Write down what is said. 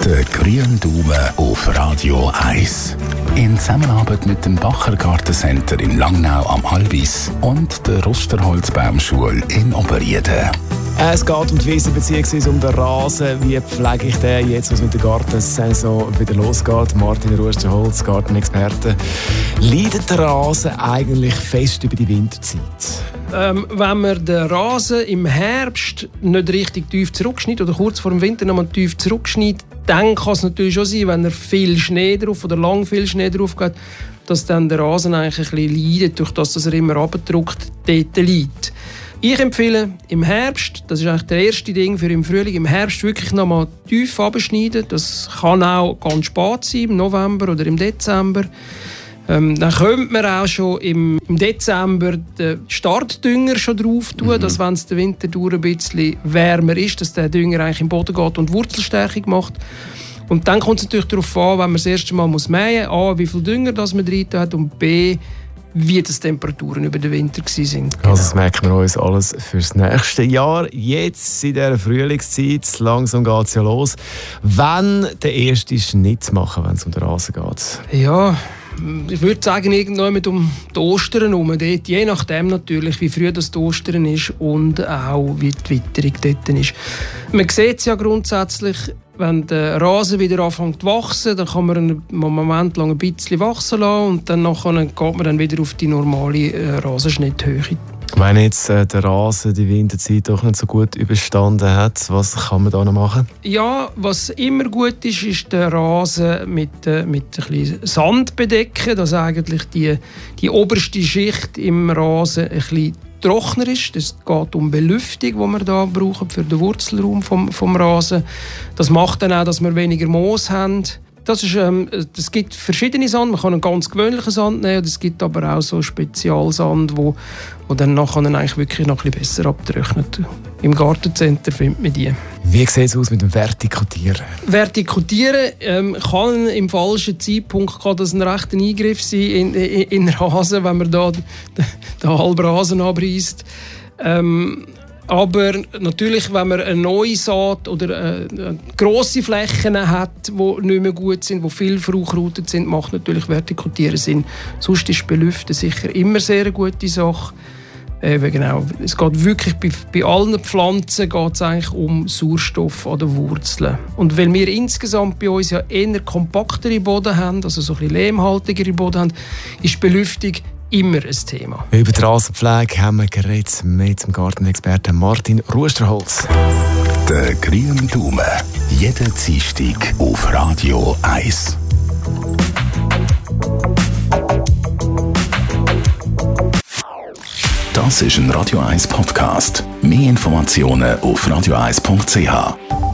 Der grüne Daumen auf Radio 1. In Zusammenarbeit mit dem Bacher Gartencenter in Langnau am Albis und der Rusterholzbaumschule in Oberrieden. Es geht um die Wiese bzw. um den Rasen. Wie pflege ich den jetzt, was mit der Gartensaison wieder losgeht? Martin Rusterholz, Gartenexperte. Leidet der Rasen eigentlich fest über die Winterzeit? Wenn man den Rasen im Herbst nicht richtig tief zurückschneidet oder kurz vor dem Winter noch mal tief zurückschneidet, dann kann es natürlich schon sein, wenn er viel Schnee drauf oder lang viel Schnee drauf geht, dass dann der Rasen eigentlich ein bisschen leidet, durch das, dass er immer runterdrückt, dort liegt. Ich empfehle im Herbst, das ist eigentlich das erste Ding für im Frühling, im Herbst wirklich noch mal tief abschneiden. Das kann auch ganz spät sein, im November oder im Dezember. Dann könnte man auch schon im Dezember den Startdünger schon drauf tun, dass, wenn es den Winter durch ein bisschen wärmer ist, dass der Dünger eigentlich im Boden geht und Wurzelstärkung macht. Und dann kommt es natürlich darauf an, wenn man das erste Mal mähen muss, A, wie viel Dünger das man drin hat und B, wie die Temperaturen über den Winter waren. Genau. Also das merken wir uns alles fürs nächste Jahr. Jetzt in dieser Frühlingszeit, langsam geht es ja los. Wann den ersten Schnitt machen, wenn es um den Rasen geht? Ja, ich würde sagen, irgendwann um die Ostern herum. Je nachdem natürlich, wie früh das die Ostern ist und auch wie die Witterung dort ist. Man sieht es ja grundsätzlich, wenn der Rasen wieder anfängt zu wachsen, dann kann man einen Moment lang ein bisschen wachsen lassen und dann geht man dann wieder auf die normale Rasenschnitthöhe. Wenn jetzt der Rasen die Winterzeit doch nicht so gut überstanden hat, was kann man da noch machen? Ja, was immer gut ist, ist der Rasen mit ein bisschen Sand bedecken, dass eigentlich die oberste Schicht im Rasen ein bisschen trockener ist. Es geht um Belüftung, die wir da brauchen für den Wurzelraum vom Rasen. Das macht dann auch, dass wir weniger Moos haben. Es gibt verschiedene Sand. Man kann einen ganz gewöhnlichen Sand nehmen. Es gibt aber auch so Spezialsand, wo dann nachher eigentlich wirklich noch ein bisschen besser abtrocknet. Im Gartencenter findet man die. Wie sieht es aus mit dem Vertikutieren? Vertikutieren kann im falschen Zeitpunkt ein rechter Eingriff sein in den Rasen, wenn man da den halben Rasen abreißt. Aber natürlich, wenn man eine neue Saat oder grosse Flächen hat, die nicht mehr gut sind, die viel verunkrautet sind, macht natürlich Vertikutieren Sinn. Sonst ist Belüften sicher immer sehr eine gute Sache. Genau. Es geht wirklich bei allen Pflanzen geht's eigentlich um Sauerstoff an den Wurzeln. Und weil wir insgesamt bei uns ja eher kompaktere Boden haben, also so ein bisschen lehmhaltigere Boden haben, ist Belüftung immer ein Thema. Über die Rasenpflege haben wir geredet mit dem Gartenexperten Martin Rusterholz. Der grüne Daumen. Jeden Dienstag auf Radio 1. Das ist ein Radio 1 Podcast. Mehr Informationen auf radio1.ch.